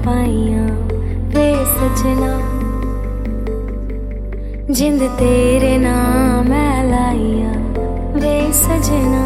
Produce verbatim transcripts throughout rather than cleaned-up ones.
पाइया वे सजना, जिंद तेरे नाम मैं लाइया वे सजना।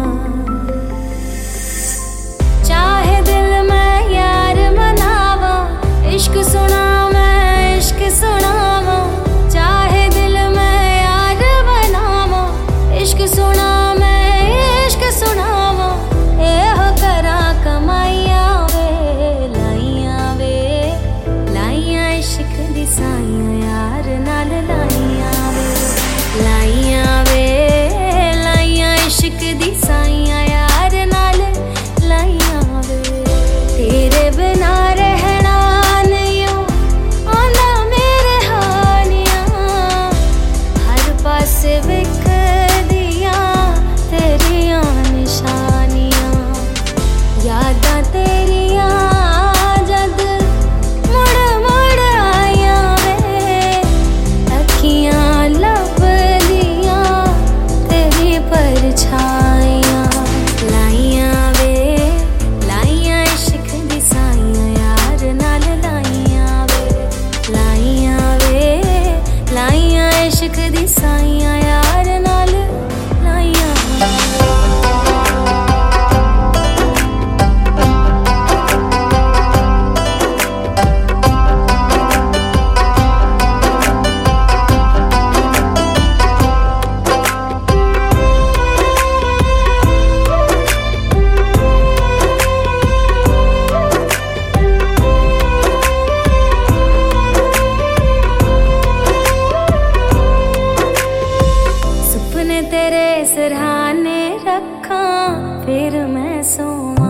चाहे दिल में यार मनावा, इश्क सुना मैं इश्क सुनावा। चाहे दिल में यार बनावा, इश्क सुना मैं इश्क सुनावा। ए हो करा कमाइया वे लाइया वे लाइया इश्क दी साइयां यार नाल लाइया वे लाइया वे लाइया इश्क दी साइयां यार नाल लाइया वे। तेरे बिना रहना नहीं आंदा मेरे हानियां, हर पासे विख दिया तेरिया निशानियां। यादां तेरिया जद मुड़ मुड़ आइया वे, अखियां लब दिया तेरी परछाइयां। लाइया वे लाइया इश्क दी साइयां यार नाल लाइया वे लाइया वे लाइया इश्क दी साइयां यार नाल लाइया वे। सुपने तेरे सिरहाने रखा फिर मैं सोवा,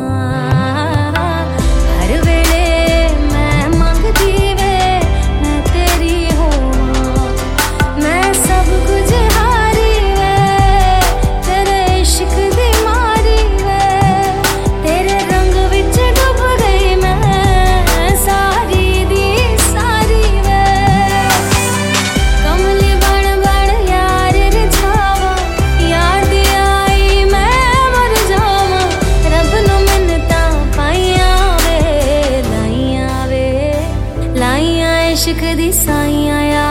हर वेले मैं मंगदी वे मैं तेरी होवां। मैं सब कुछ हारी वे तेरे इश्क दी मारी वे, तेरे रंग विच डुब गई मैं सारी दी सारी वे। कमली बन बन यार रिझावा, याद आई मैं मर जावा। रब नू मिन्नतां पाइयां वे लाइया वे लाइया इश्क दी साइयां।